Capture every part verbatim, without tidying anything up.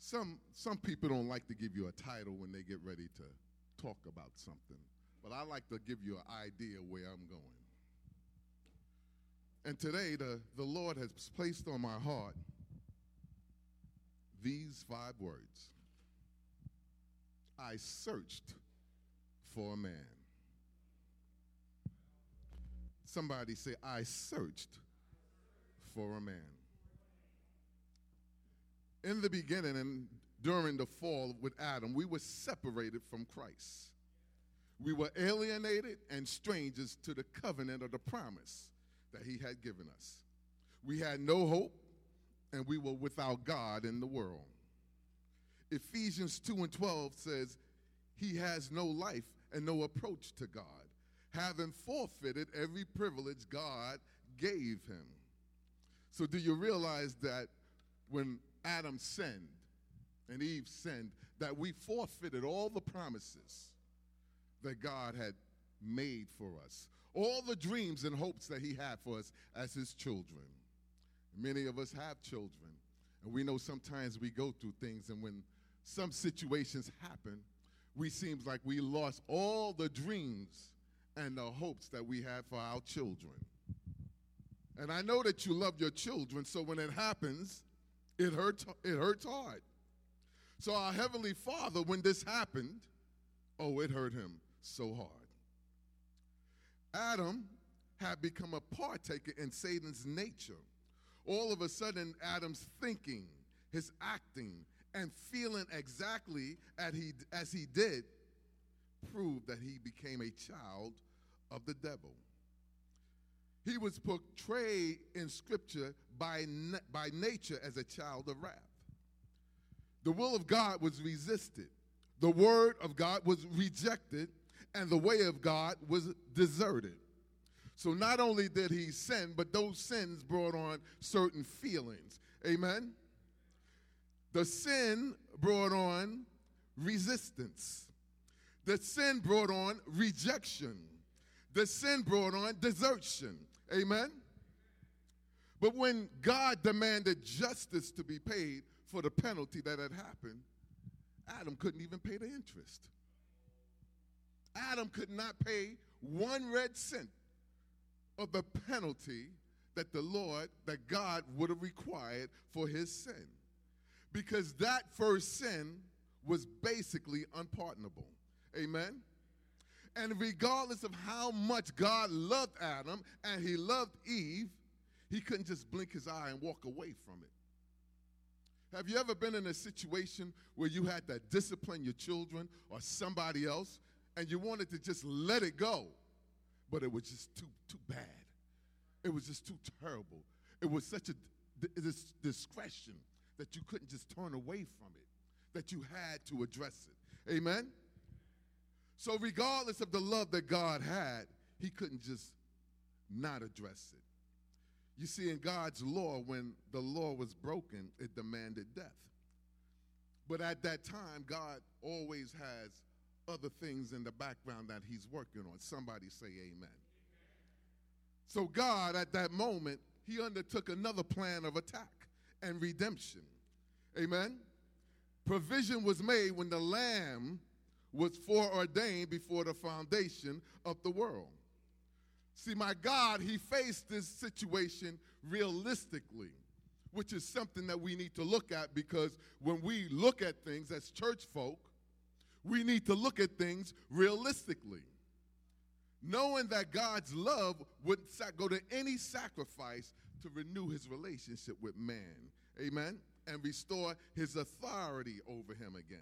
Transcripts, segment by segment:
Some, some people don't like to give you a title when they get ready to talk about something, but I like to give you an idea where I'm going. And today, the, the Lord has placed on my heart these five words. I searched for a man. Somebody say, I searched for a man. In the beginning and during the fall with Adam, we were separated from Christ. We were alienated and strangers to the covenant or the promise that he had given us. We had no hope, and we were without God in the world. Ephesians two and twelve says, he has no life and no approach to God, having forfeited every privilege God gave him. So do you realize that when Adam sinned and Eve sinned, that we forfeited all the promises that God had made for us, all the dreams and hopes that he had for us as his children? Many of us have children, and we know sometimes we go through things, and when some situations happen, we seem like we lost all the dreams and the hopes that we had for our children. And I know that you love your children, so when it happens, it hurts, it hurts hard. So our Heavenly Father, when this happened, oh, it hurt him so hard. Adam had become a partaker in Satan's nature. All of a sudden, Adam's thinking, his acting, and feeling exactly as he, as he did proved that he became a child of the devil. He was portrayed in Scripture by, na- by nature as a child of wrath. The will of God was resisted. The word of God was rejected, and the way of God was deserted. So not only did he sin, but those sins brought on certain feelings. Amen? The sin brought on resistance. The sin brought on rejection. The sin brought on desertion. Amen? But when God demanded justice to be paid for the penalty that had happened, Adam couldn't even pay the interest. Adam could not pay one red cent of the penalty that the Lord, that God would have required for his sin. Because that first sin was basically unpardonable. Amen? And regardless of how much God loved Adam and he loved Eve, he couldn't just blink his eye and walk away from it. Have you ever been in a situation where you had to discipline your children or somebody else and you wanted to just let it go, but it was just too, too bad? It was just too terrible. It was such a this discretion that you couldn't just turn away from it, that you had to address it. Amen? So regardless of the love that God had, he couldn't just not address it. You see, in God's law, when the law was broken, it demanded death. But at that time, God always has other things in the background that he's working on. Somebody say amen. So God, at that moment, he undertook another plan of attack and redemption. Amen? Provision was made when the Lamb was foreordained before the foundation of the world. See, my God, he faced this situation realistically, which is something that we need to look at, because when we look at things as church folk, we need to look at things realistically, knowing that God's love would go to any sacrifice to renew his relationship with man, amen, and restore his authority over him again.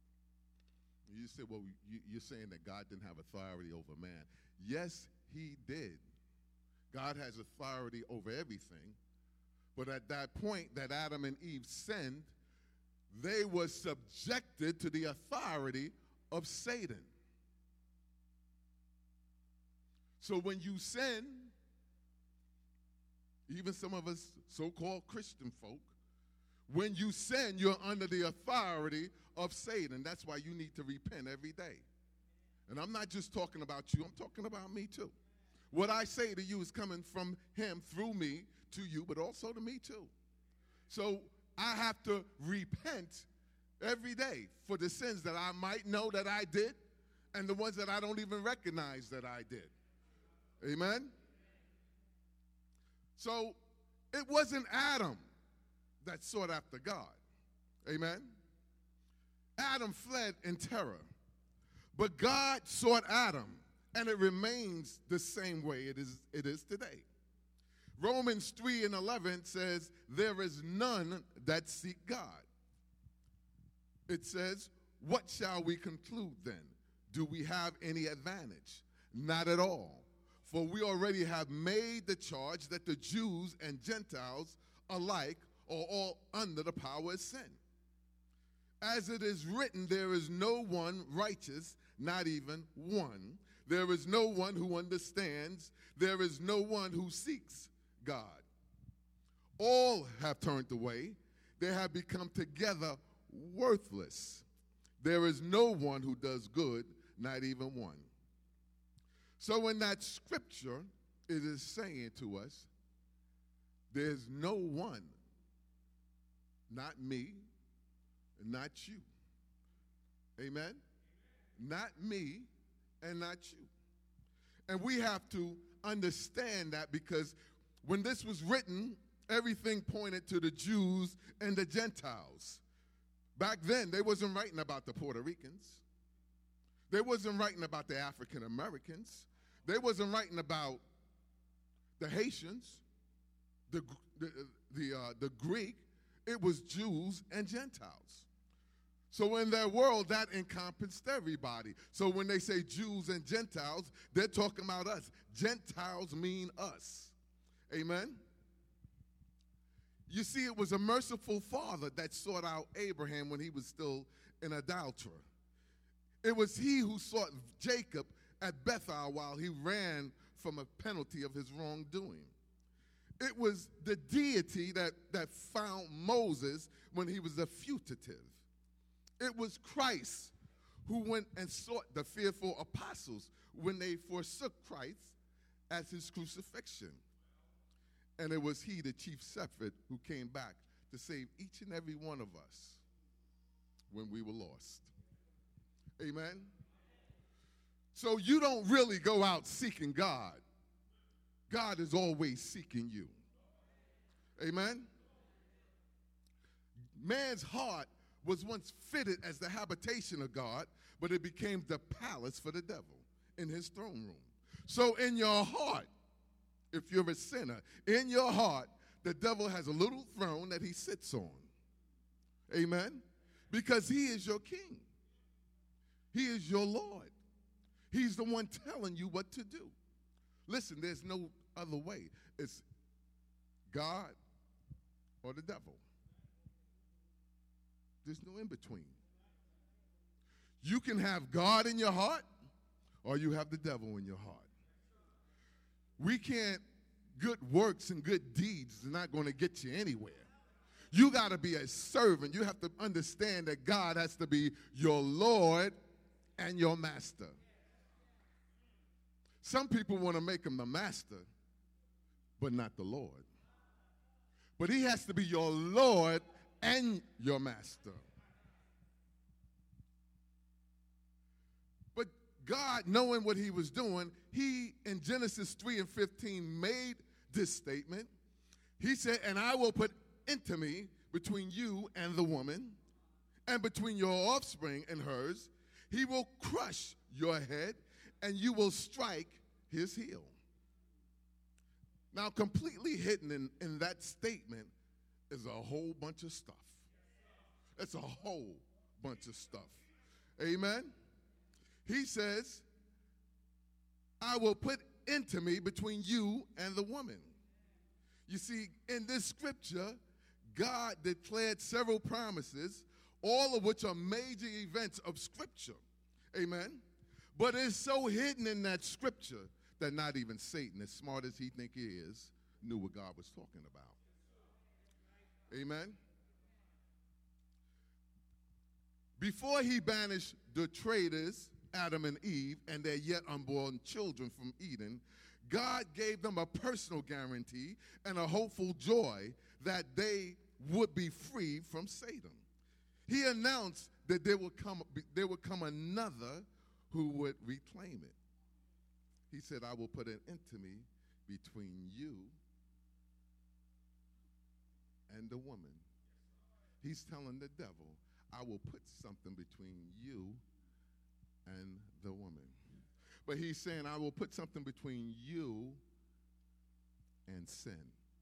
You say, well, you, you're saying that God didn't have authority over man. Yes, he did. God has authority over everything. But at that point that Adam and Eve sinned, they were subjected to the authority of Satan. So when you sin, even some of us so-called Christian folk, when you sin, you're under the authority of Satan. That's why you need to repent every day. And I'm not just talking about you, I'm talking about me too. What I say to you is coming from him through me to you, but also to me too. So I have to repent every day for the sins that I might know that I did and the ones that I don't even recognize that I did. Amen? So it wasn't Adam that sought after God. Amen? Adam fled in terror. But God sought Adam, and it remains the same way it is, it is today. Romans three and eleven says, there is none that seek God. It says, what shall we conclude then? Do we have any advantage? Not at all. For we already have made the charge that the Jews and Gentiles alike are all under the power of sin. As it is written, there is no one righteous, not even one. There is no one who understands. There is no one who seeks God. All have turned away. They have become together worthless. There is no one who does good, not even one. So in that scripture, it is saying to us, there's no one, not me, not you. Amen? Not me and not you. And we have to understand that, because when this was written, everything pointed to the Jews and the Gentiles. Back then, they wasn't writing about the Puerto Ricans. They wasn't writing about the African Americans. They wasn't writing about the Haitians, the, the, the, uh, the Greek. It was Jews and Gentiles. So in their world, that encompassed everybody. So when they say Jews and Gentiles, they're talking about us. Gentiles mean us. Amen? You see, it was a merciful father that sought out Abraham when he was still an adulterer. It was he who sought Jacob at Bethel while he ran from a penalty of his wrongdoing. It was the deity that, that found Moses when he was a fugitive. It was Christ who went and sought the fearful apostles when they forsook Christ at his crucifixion. And it was he, the chief shepherd, who came back to save each and every one of us when we were lost. Amen? So you don't really go out seeking God. God is always seeking you. Amen? Man's heart was once fitted as the habitation of God, but it became the palace for the devil in his throne room. So in your heart, if you're a sinner, in your heart, the devil has a little throne that he sits on. Amen? Because he is your king. He is your Lord. He's the one telling you what to do. Listen, there's no other way. It's God or the devil. There's no in between. You can have God in your heart, or you have the devil in your heart. We can't, good works and good deeds are not going to get you anywhere. You got to be a servant. You have to understand that God has to be your Lord and your master. Some people want to make him the master, but not the Lord. But he has to be your Lord and your master. But God, knowing what he was doing, he, in Genesis three and fifteen, made this statement. He said, and I will put intimacy between you and the woman, and between your offspring and hers. He will crush your head, and you will strike his heel. Now, completely hidden in, in that statement is a whole bunch of stuff. It's a whole bunch of stuff. Amen? He says, I will put intimacy between you and the woman. You see, in this scripture, God declared several promises, all of which are major events of scripture. Amen? But it's so hidden in that scripture that not even Satan, as smart as he think he is, knew what God was talking about. Amen? Before he banished the traitors, Adam and Eve, and their yet unborn children from Eden, God gave them a personal guarantee and a hopeful joy that they would be free from Satan. he announced that there would come, there would come another who would reclaim it. He said, I will put an enmity between you and the woman. He's telling the devil, I will put something between you and the woman. But he's saying, I will put something between you and sin.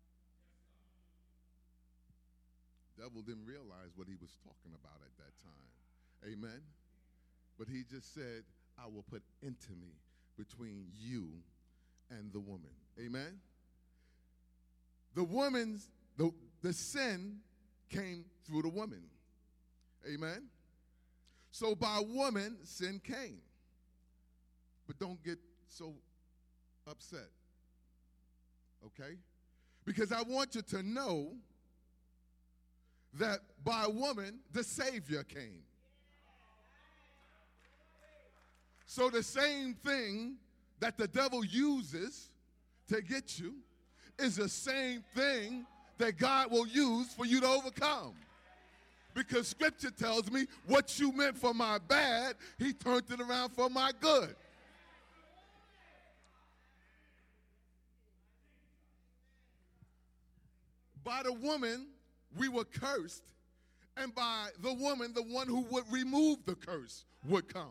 Devil didn't realize what he was talking about at that time. Amen? But he just said, I will put enmity between you and the woman. Amen? The woman's, the, the sin came through the woman. Amen? So by woman, sin came. But don't get so upset. Okay? Because I want you to know that by woman, the Savior came. So the same thing that the devil uses to get you is the same thing that God will use for you to overcome. Because Scripture tells me what you meant for my bad, he turned it around for my good. By the woman, we were cursed, and by the woman, the one who would remove the curse would come.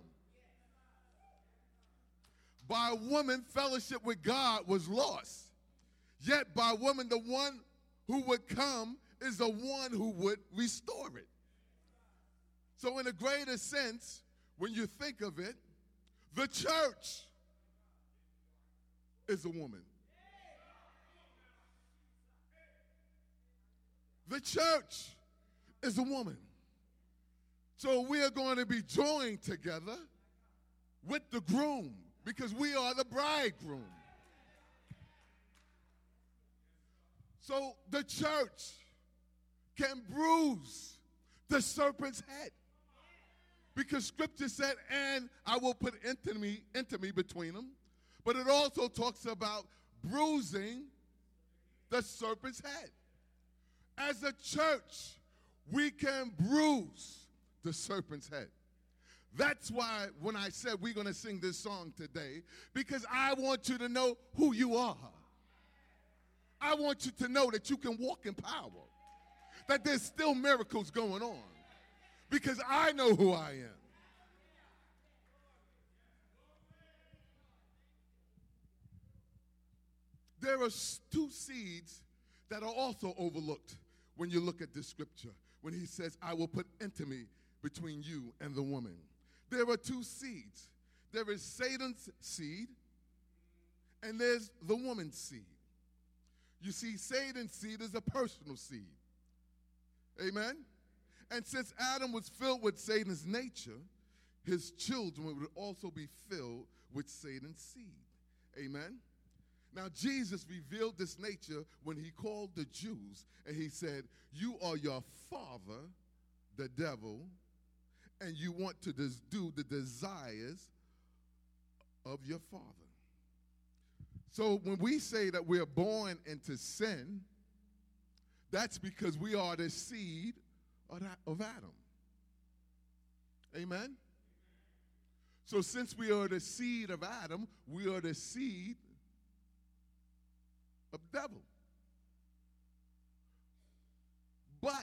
By woman, fellowship with God was lost. Yet by woman, the one who would come is the one who would restore it. So in a greater sense, when you think of it, the church is a woman. The church is a woman. So we are going to be joined together with the groom because we are the bridegroom. So the church can bruise the serpent's head because Scripture said, and I will put enmity, enmity between them. But it also talks about bruising the serpent's head. As a church, we can bruise the serpent's head. That's why when I said we're going to sing this song today, because I want you to know who you are. I want you to know that you can walk in power, that there's still miracles going on, because I know who I am. There are two seeds that are also overlooked when you look at this scripture, when he says, I will put enmity between you and the woman. There are two seeds. There is Satan's seed, and there's the woman's seed. You see, Satan's seed is a personal seed. Amen? And since Adam was filled with Satan's nature, his children would also be filled with Satan's seed. Amen? Now, Jesus revealed this nature when he called the Jews, and he said, you are your father, the devil, and you want to des- do the desires of your father. So when we say that we're born into sin, that's because we are the seed of Adam. Amen? So since we are the seed of Adam, we are the seed of the devil. But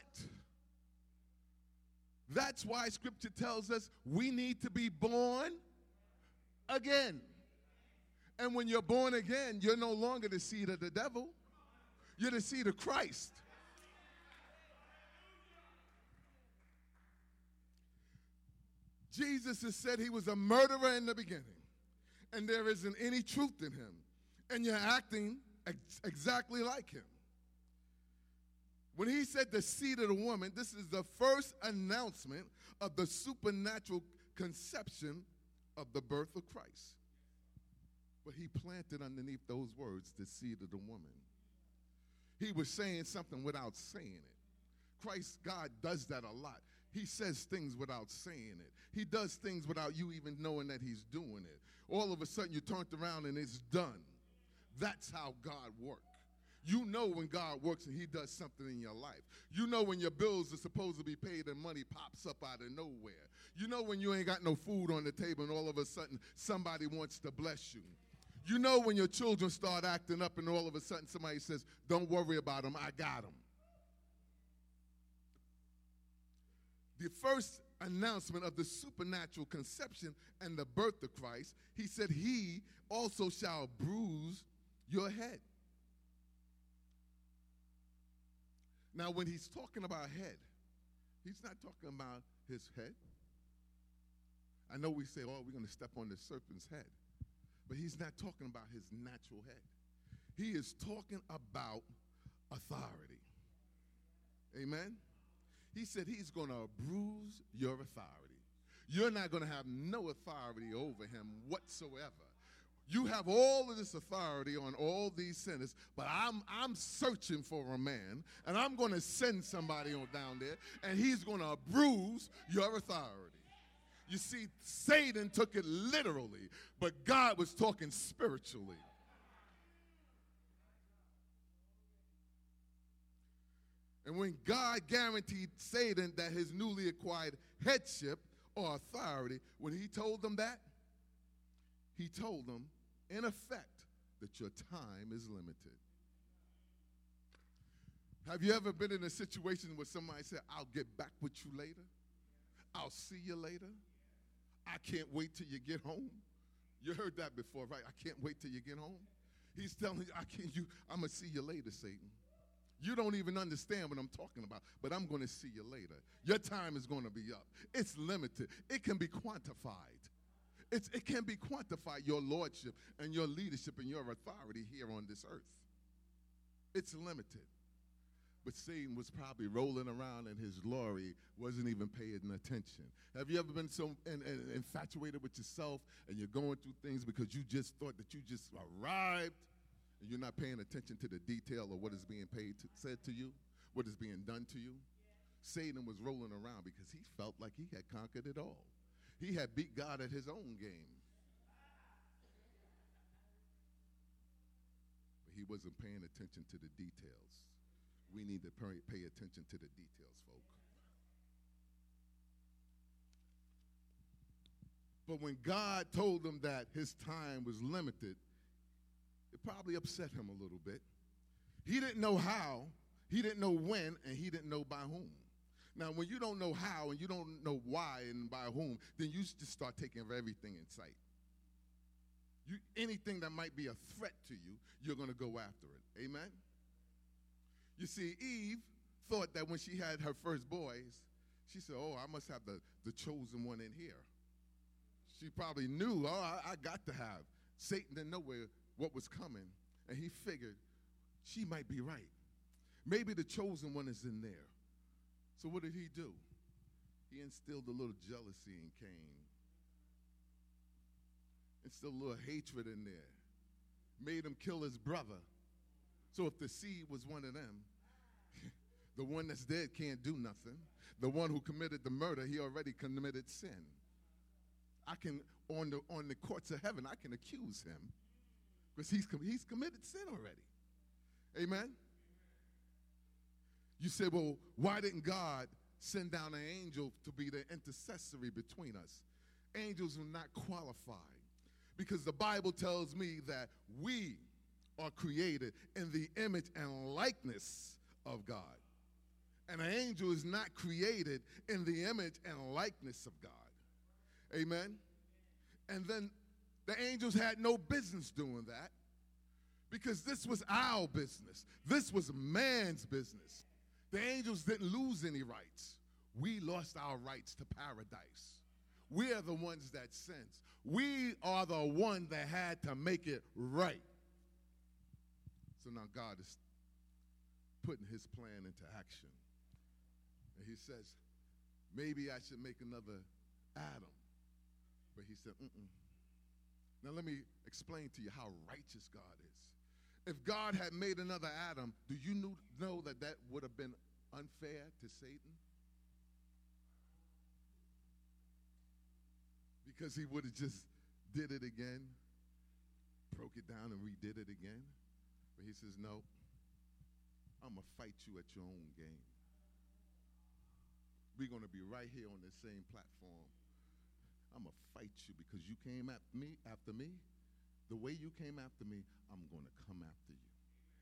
that's why Scripture tells us we need to be born again. And when you're born again, you're no longer the seed of the devil. You're the seed of Christ. Jesus has said he was a murderer in the beginning, and there isn't any truth in him. And you're acting ex- exactly like him. When he said the seed of the woman, this is the first announcement of the supernatural conception of the birth of Christ. But he planted underneath those words the seed of the woman. He was saying something without saying it. Christ, God, does that a lot. He says things without saying it. He does things without you even knowing that he's doing it. All of a sudden, you turned around and it's done. That's how God works. You know when God works and he does something in your life. You know when your bills are supposed to be paid and money pops up out of nowhere. You know when you ain't got no food on the table and all of a sudden somebody wants to bless you. You know when your children start acting up and all of a sudden somebody says, don't worry about them, I got them. The first announcement of the supernatural conception and the birth of Christ, he said, he also shall bruise your head. Now, when he's talking about head, he's not talking about his head. I know we say, oh, we're going to step on the serpent's head. But he's not talking about his natural head. He is talking about authority. Amen? He said he's going to bruise your authority. You're not going to have no authority over him whatsoever. You have all of this authority on all these sinners, but I'm I'm searching for a man, and I'm going to send somebody on down there, and he's going to bruise your authority. You see, Satan took it literally, but God was talking spiritually. And when God guaranteed Satan that his newly acquired headship or authority, when he told them that, he told them, in effect, that your time is limited. Have you ever been in a situation where somebody said, I'll get back with you later? I'll see you later? I can't wait till you get home? You heard that before, right? I can't wait till you get home? He's telling you, I can't, you, I'm going to see you later, Satan. You don't even understand what I'm talking about, but I'm going to see you later. Your time is going to be up. It's limited. It can be quantified. It's, it can be quantified, your lordship and your leadership and your authority here on this earth. It's limited. But Satan was probably rolling around in his glory, wasn't even paying attention. Have you ever been so in, in, infatuated with yourself and you're going through things because you just thought that you just arrived and you're not paying attention to the detail of what is being paid to, said to you, what is being done to you? Satan was rolling around because he felt like he had conquered it all. He had beat God at his own game. But he wasn't paying attention to the details. We need to pay, pay attention to the details, folk. But when God told him that his time was limited, it probably upset him a little bit. He didn't know how, he didn't know when, and he didn't know by whom. Now, when you don't know how and you don't know why and by whom, then you just start taking everything in sight. You, anything that might be a threat to you, you're going to go after it. Amen? You see, Eve thought that when she had her first boys, she said, oh, I must have the, the chosen one in here. She probably knew, oh, I, I got to have. Satan didn't know where, what was coming, and he figured she might be right. Maybe the chosen one is in there. So what did he do? He instilled a little jealousy in Cain. Instilled a little hatred in there. Made him kill his brother. So if the seed was one of them, the one that's dead can't do nothing. The one who committed the murder, he already committed sin. I can, on the, on the courts of heaven, I can accuse him because he's, he's committed sin already. Amen? You say, well, why didn't God send down an angel to be the intercessory between us? Angels are not qualified because the Bible tells me that we are created in the image and likeness of God. And an angel is not created in the image and likeness of God. Amen? And then the angels had no business doing that because this was our business. This was man's business. The angels didn't lose any rights. We lost our rights to paradise. We are the ones that sinned. We are the one that had to make it right. So now God is putting his plan into action. And he says, maybe I should make another Adam. But he said, mm-mm. Now let me explain to you how righteous God is. If God had made another Adam, do you know that that would have been unfair to Satan? Because he would have just did it again, broke it down and redid it again. But he says, no, I'm going to fight you at your own game. We're going to be right here on the same platform. I'm going to fight you because you came at me, after me. The way you came after me, I'm going to come after you.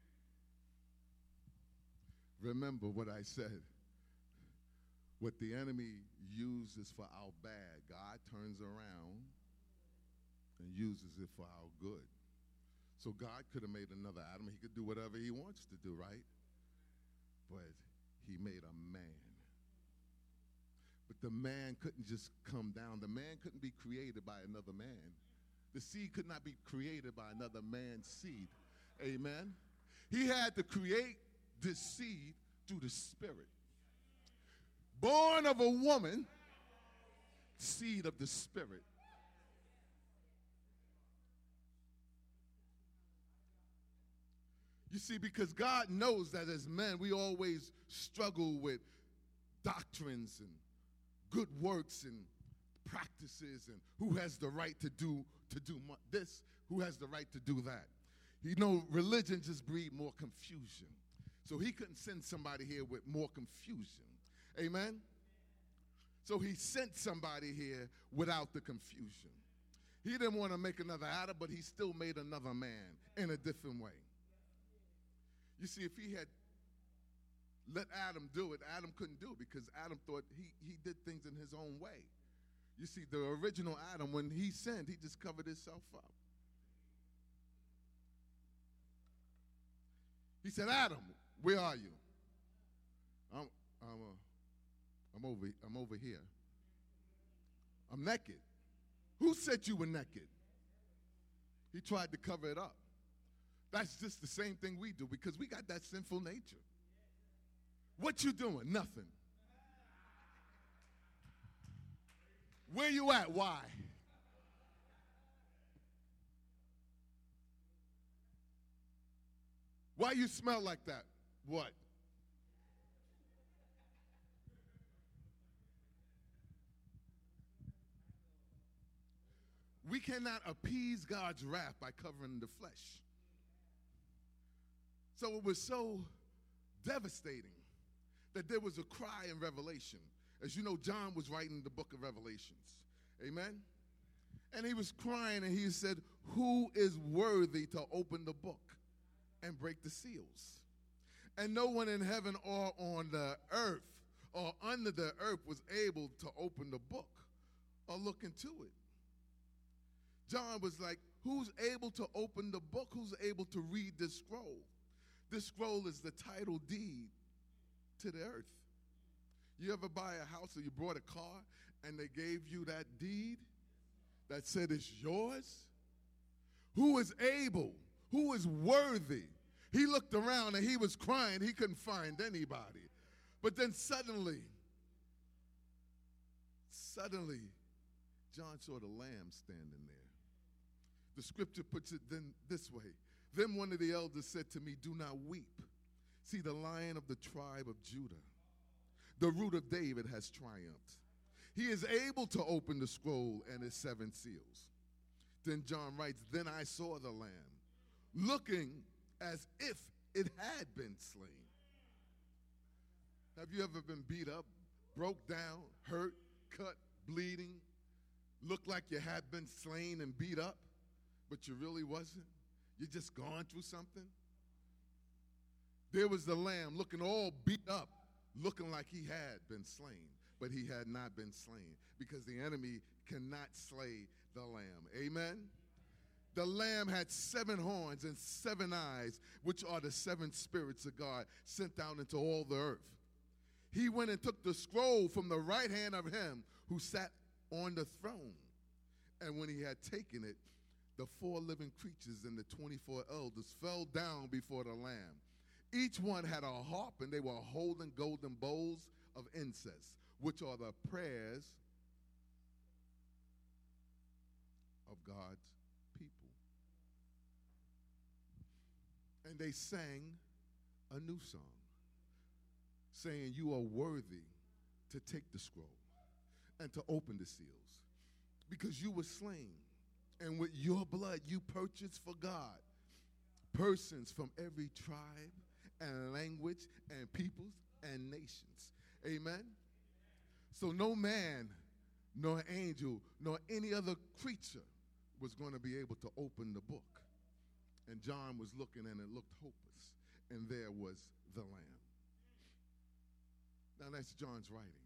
Remember what I said. What the enemy uses for our bad, God turns around and uses it for our good. So God could have made another Adam. He could do whatever he wants to do, right? But he made a man. But the man couldn't just come down. The man couldn't be created by another man. The seed could not be created by another man's seed. Amen? He had to create this seed through the Spirit. Born of a woman, seed of the Spirit. You see, because God knows that as men, we always struggle with doctrines and good works and practices and who has the right to do to do this, who has the right to do that. You know, religion just breeds more confusion. So he couldn't send somebody here with more confusion. Amen? So he sent somebody here without the confusion. He didn't want to make another Adam, but he still made another man in a different way. You see, if he had let Adam do it, Adam couldn't do it because Adam thought he, he did things in his own way. You see, the original Adam, when he sinned, he just covered himself up. He said, Adam, where are you? I'm, I'm, uh, I'm, over, I'm over here. I'm naked. Who said you were naked? He tried to cover it up. That's just the same thing we do because we got that sinful nature. What you doing? Nothing. Where you at? Why? Why you smell like that? What? We cannot appease God's wrath by covering the flesh. So it was so devastating that there was a cry in Revelation. As you know, John was writing the book of Revelations. Amen? And he was crying and he said, who is worthy to open the book and break the seals? And no one in heaven or on the earth or under the earth was able to open the book or look into it. John was like, who's able to open the book? Who's able to read this scroll? This scroll is the title deed to the earth. You ever buy a house or you bought a car and they gave you that deed that said it's yours? Who is able? Who is worthy? He looked around and he was crying. He couldn't find anybody. But then suddenly, suddenly, John saw the lamb standing there. The scripture puts it then this way. Then one of the elders said to me, do not weep. See, the Lion of the tribe of Judah, the root of David, has triumphed. He is able to open the scroll and its seven seals. Then John writes, then I saw the Lamb, looking as if it had been slain. Have you ever been beat up, broke down, hurt, cut, bleeding, looked like you had been slain and beat up, but you really wasn't? You just gone through something? There was the Lamb looking all beat up, looking like he had been slain, but he had not been slain because the enemy cannot slay the Lamb. Amen? The Lamb had seven horns and seven eyes, which are the seven spirits of God sent out into all the earth. He went and took the scroll from the right hand of him who sat on the throne. And when he had taken it, the four living creatures and the twenty-four elders fell down before the Lamb. Each one had a harp, and they were holding golden bowls of incense, which are the prayers of God's people. And they sang a new song, saying, you are worthy to take the scroll and to open the seals, because you were slain, and with your blood you purchased for God persons from every tribe and language and peoples and nations. Amen? So no man, nor angel, nor any other creature was going to be able to open the book. And John was looking, and it looked hopeless. And there was the Lamb. Now that's John's writing.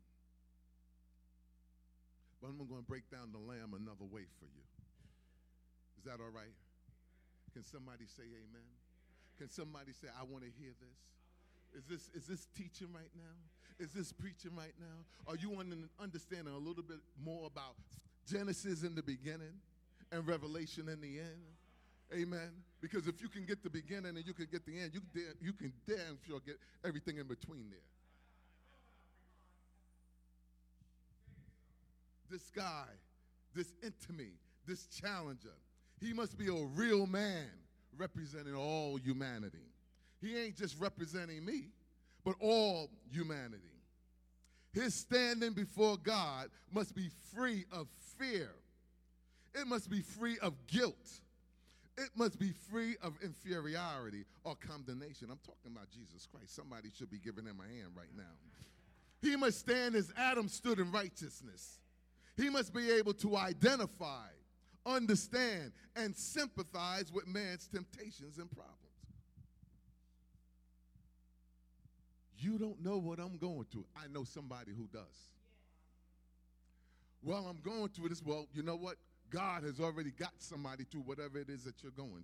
But I'm going to break down the Lamb another way for you. Is that all right? Can somebody say amen? Can somebody say, I want to hear this? Is this is this teaching right now? Is this preaching right now? Are you understanding a little bit more about Genesis in the beginning and Revelation in the end? Amen. Because if you can get the beginning and you can get the end, you can, you can damn sure get everything in between there. This guy, this intimate, this challenger, he must be a real man representing all humanity. He ain't just representing me, but all humanity. His standing before God must be free of fear. It must be free of guilt. It must be free of inferiority or condemnation. I'm talking about Jesus Christ. Somebody should be giving him a hand right now. He must stand as Adam stood in righteousness. He must be able to identify, understand, and sympathize with man's temptations and problems. You don't know what I'm going through. I know somebody who does. Well, I'm going through this. Well, you know what? God has already got somebody through whatever it is that you're going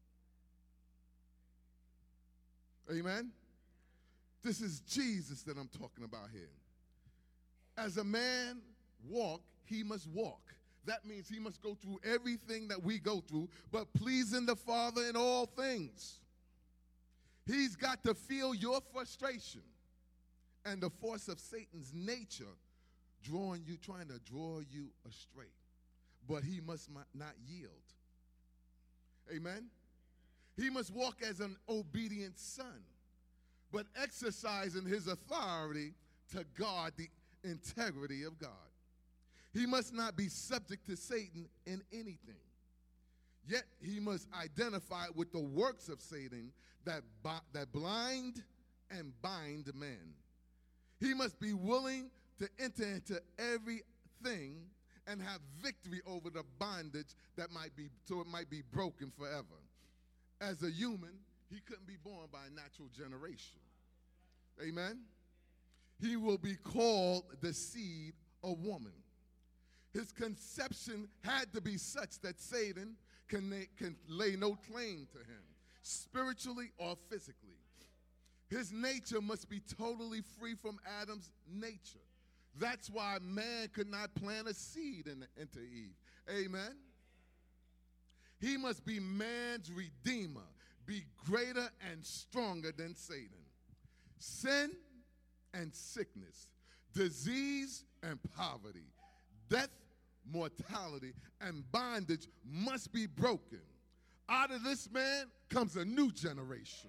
through. Amen? This is Jesus that I'm talking about here. As a man walk, he must walk. That means he must go through everything that we go through, but pleasing the Father in all things. He's got to feel your frustration and the force of Satan's nature drawing you, trying to draw you astray. But he must not yield. Amen? He must walk as an obedient son, but exercising his authority to guard the integrity of God. He must not be subject to Satan in anything. Yet he must identify with the works of Satan that, that blind and bind men. He must be willing to enter into everything and have victory over the bondage that might be, so it might be broken forever. As a human, he couldn't be born by a natural generation. Amen? He will be called the seed of woman. His conception had to be such that Satan can, can lay no claim to him, spiritually or physically. His nature must be totally free from Adam's nature. That's why man could not plant a seed in, into Eve. Amen? He must be man's redeemer, be greater and stronger than Satan. Sin and sickness, disease and poverty, death, mortality, and bondage must be broken. Out of this man comes a new generation.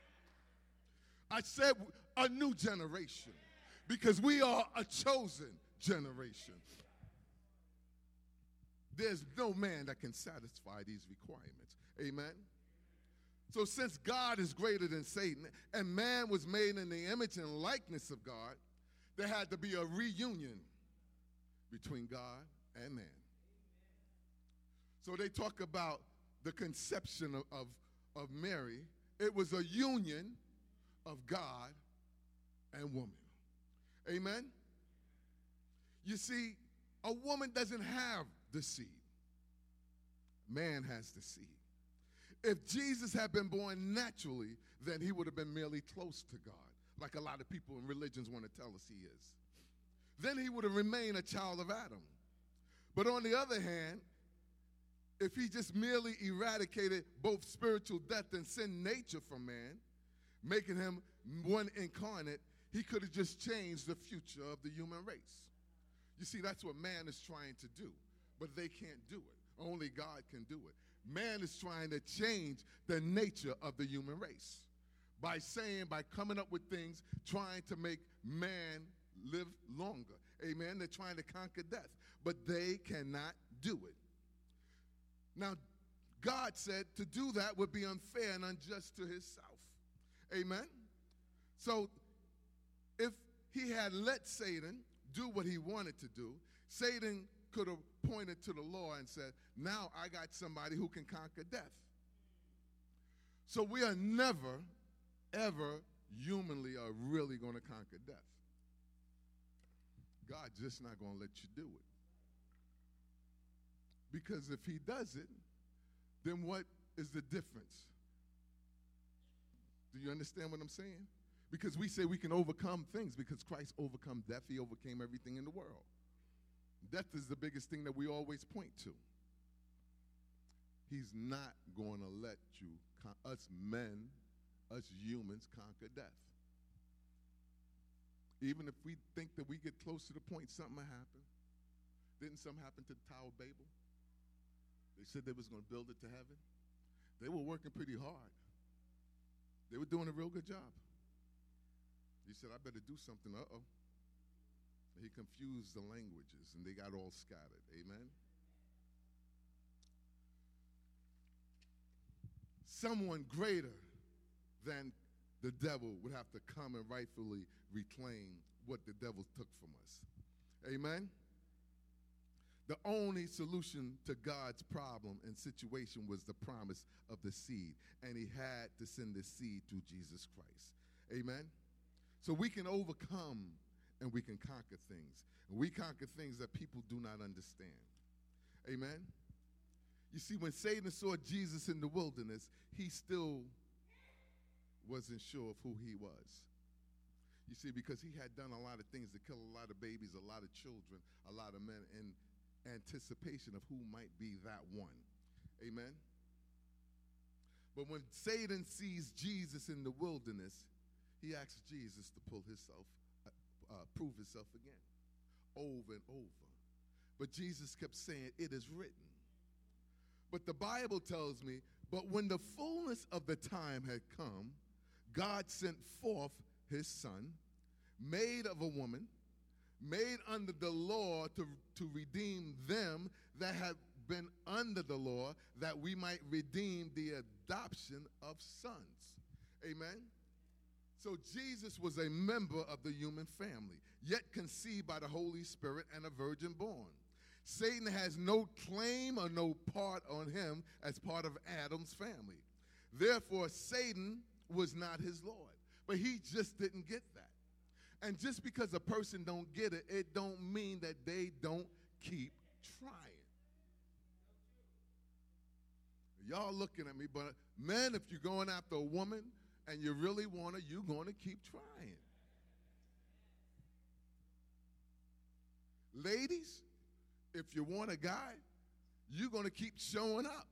I said a new generation because we are a chosen generation. There's no man that can satisfy these requirements. Amen? So since God is greater than Satan and man was made in the image and likeness of God, there had to be a reunion between God and man. So they talk about the conception of, of, of Mary. It was a union of God and woman. Amen? You see, a woman doesn't have the seed. Man has the seed. If Jesus had been born naturally, then he would have been merely close to God, like a lot of people in religions want to tell us he is. Then he would have remained a child of Adam. But on the other hand, if he just merely eradicated both spiritual death and sin nature from man, making him one incarnate, he could have just changed the future of the human race. You see, that's what man is trying to do, but they can't do it. Only God can do it. Man is trying to change the nature of the human race by saying, by coming up with things, trying to make man live longer. Amen? They're trying to conquer death, but they cannot do it. Now, God said to do that would be unfair and unjust to himself. Amen? So if he had let Satan do what he wanted to do, Satan could have pointed to the law and said, now I got somebody who can conquer death. So we are never, ever humanly are really going to conquer death. God's just not going to let you do it. Because if he does it, then what is the difference? Do you understand what I'm saying? Because we say we can overcome things because Christ overcome death. He overcame everything in the world. Death is the biggest thing that we always point to. He's not going to let you, us men, us humans, conquer death. Even if we think that we get close to the point something will happen. Didn't something happen to the Tower of Babel? They said they was going to build it to heaven. They were working pretty hard. They were doing a real good job. He said, I better do something. Uh-oh. He confused the languages, and they got all scattered. Amen? Someone greater than the devil would have to come and rightfully reclaim what the devil took from us. Amen? The only solution to God's problem and situation was the promise of the seed, and he had to send the seed through Jesus Christ. Amen? So we can overcome and we can conquer things. And we conquer things that people do not understand. Amen? You see, when Satan saw Jesus in the wilderness, he still wasn't sure of who he was. You see, because he had done a lot of things to kill a lot of babies, a lot of children, a lot of men in anticipation of who might be that one. Amen? But when Satan sees Jesus in the wilderness, he asks Jesus to pull himself, uh, uh, prove himself again, over and over. But Jesus kept saying, it is written. But the Bible tells me, but when the fullness of the time had come, God sent forth his son, made of a woman, made under the law to, to redeem them that had been under the law, that we might redeem the adoption of sons. Amen? So Jesus was a member of the human family, yet conceived by the Holy Spirit and a virgin born. Satan has no claim or no part on him as part of Adam's family. Therefore, Satan was not his Lord. But he just didn't get that. And just because a person don't get it, it don't mean that they don't keep trying. Y'all looking at me, but men, if you're going after a woman and you really want her, you're going to keep trying. Ladies, if you want a guy, you're going to keep showing up.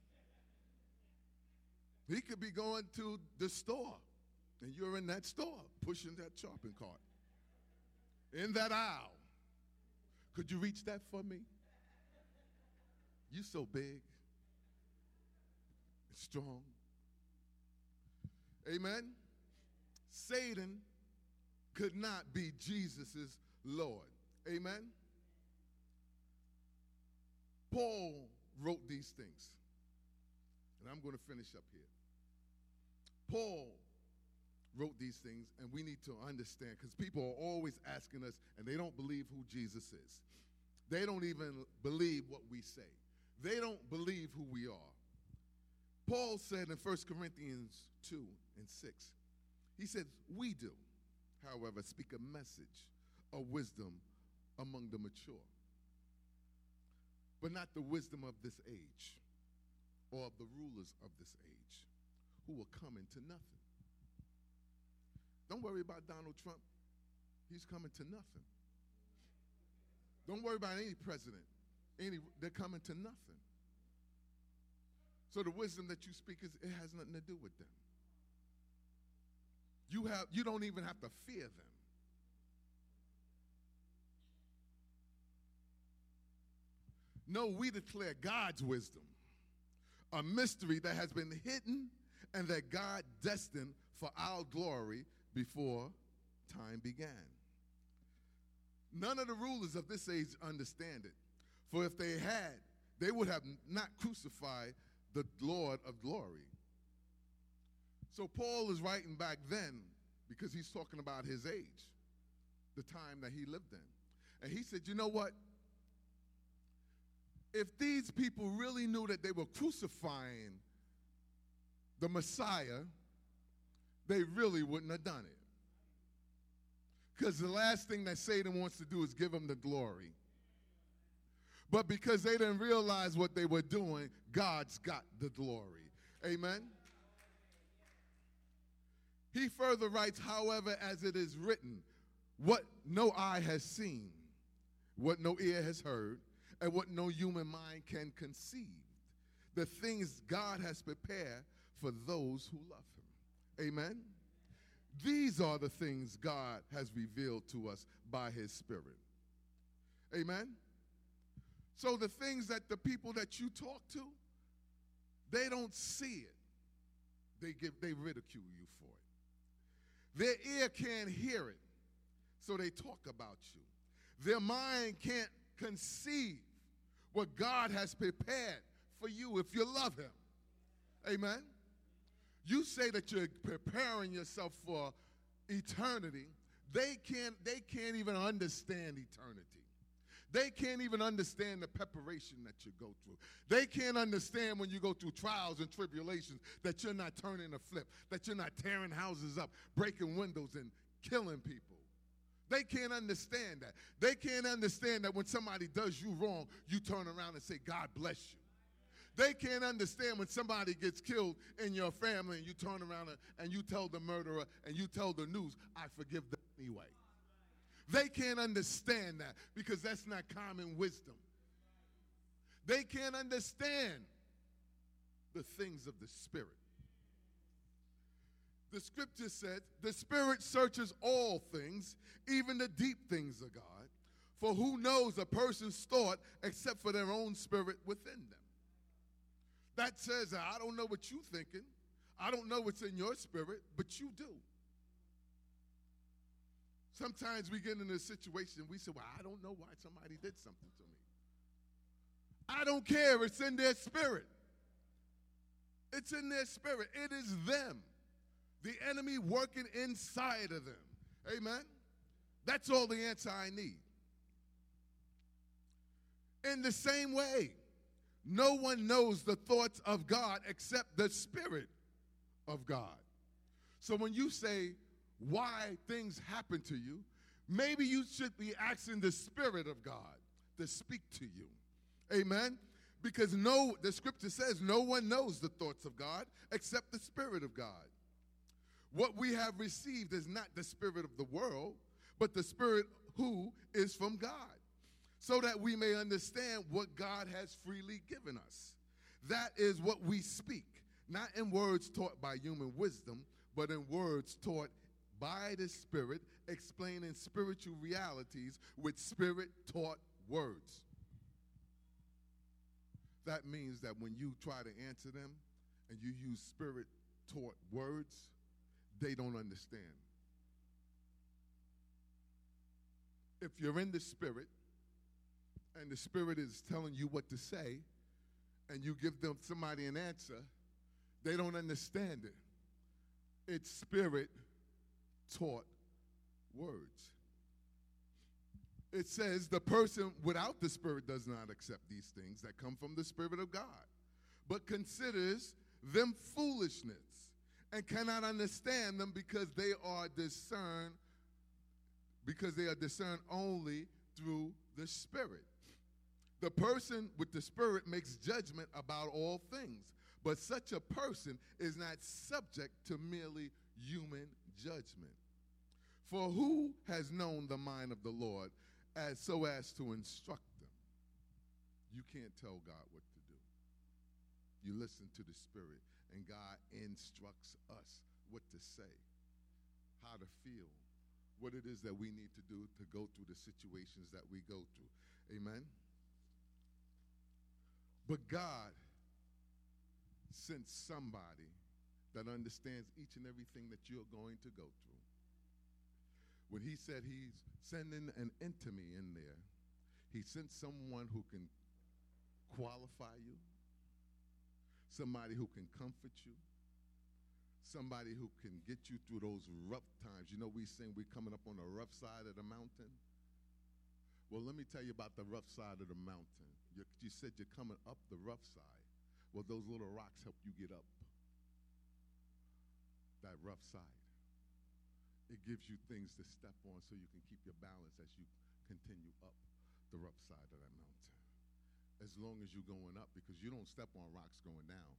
He could be going to the store, and you're in that store pushing that shopping cart. In that aisle. Could you reach that for me? You so big and strong. Amen? Satan could not be Jesus' Lord. Amen? Paul wrote these things. And I'm going to finish up here. Paul wrote these things, and we need to understand, because people are always asking us, and they don't believe who Jesus is. They don't even believe what we say. They don't believe who we are. Paul said in First Corinthians two and six, he said, we do, however, speak a message of wisdom among the mature, but not the wisdom of this age or of the rulers of this age who will come into nothing. Don't worry about Donald Trump. He's coming to nothing. Don't worry about any president. Any, they're coming to nothing. So the wisdom that you speak, is, it has nothing to do with them. You, have, you don't even have to fear them. No, we declare God's wisdom, a mystery that has been hidden and that God destined for our glory before time began. None of the rulers of this age understand it. For if they had, they would have not crucified the Lord of glory. So Paul is writing back then because he's talking about his age, the time that he lived in. And he said, you know what? If these people really knew that they were crucifying the Messiah, they really wouldn't have done it. Because the last thing that Satan wants to do is give him the glory. But because they didn't realize what they were doing, God's got the glory. Amen? He further writes, however, as it is written, what no eye has seen, what no ear has heard, and what no human mind can conceive, the things God has prepared for those who love him. Amen? These are the things God has revealed to us by his Spirit. Amen? So the things that the people that you talk to, they don't see it. They give, they ridicule you for it. Their ear can't hear it, so they talk about you. Their mind can't conceive what God has prepared for you if you love him. Amen? You say that you're preparing yourself for eternity. They can't, they can't even understand eternity. They can't even understand the preparation that you go through. They can't understand when you go through trials and tribulations that you're not turning a flip, that you're not tearing houses up, breaking windows, and killing people. They can't understand that. They can't understand that when somebody does you wrong, you turn around and say, God bless you. They can't understand when somebody gets killed in your family and you turn around and you tell the murderer and you tell the news, I forgive them anyway. They can't understand that because that's not common wisdom. They can't understand the things of the Spirit. The scripture said, the Spirit searches all things, even the deep things of God. For who knows a person's thought except for their own spirit within them? That says, I don't know what you're thinking. I don't know what's in your spirit, but you do. Sometimes we get in a situation, we say, well, I don't know why somebody did something to me. I don't care. It's in their spirit. It's in their spirit. It is them. The enemy working inside of them. Amen? That's all the answer I need. In the same way, no one knows the thoughts of God except the Spirit of God. So when you say why things happen to you, maybe you should be asking the Spirit of God to speak to you. Amen? Because no, the scripture says no one knows the thoughts of God except the Spirit of God. What we have received is not the spirit of the world, but the Spirit who is from God, so that we may understand what God has freely given us. That is what we speak, not in words taught by human wisdom, but in words taught by the Spirit, explaining spiritual realities with Spirit-taught words. That means that when you try to answer them and you use Spirit-taught words, they don't understand. If you're in the Spirit and the Spirit is telling you what to say and you give them somebody an answer, they don't understand it. It's Spirit-taught words. It says the person without the Spirit does not accept these things that come from the Spirit of God, but considers them foolishness and cannot understand them because they are discerned, because they are discerned only through the Spirit. The person with the Spirit makes judgment about all things, but such a person is not subject to merely human judgment. For who has known the mind of the Lord as so as to instruct them? You can't tell God what to do. You listen to the Spirit, and God instructs us what to say, how to feel, what it is that we need to do to go through the situations that we go through. Amen? But God sent somebody that understands each and everything that you're going to go through. When he said he's sending an intimate in there, he sent someone who can qualify you, somebody who can comfort you, Somebody who can get you through those rough times. You know, we sing we're coming up on the rough side of the mountain. Well, let me tell you about the rough side of the mountain. You, you said you're coming up the rough side. Well, those little rocks help you get up that rough side. It gives you things to step on so you can keep your balance as you continue up the rough side of that mountain. As long as you're going up, because you don't step on rocks going down.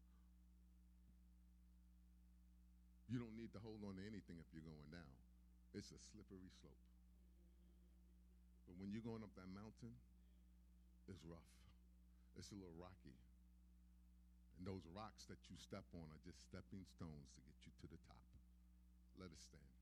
You don't need to hold on to anything if you're going down. It's a slippery slope. But when you're going up that mountain, it's rough. It's a little rocky. And those rocks that you step on are just stepping stones to get you to the top. Let us stand.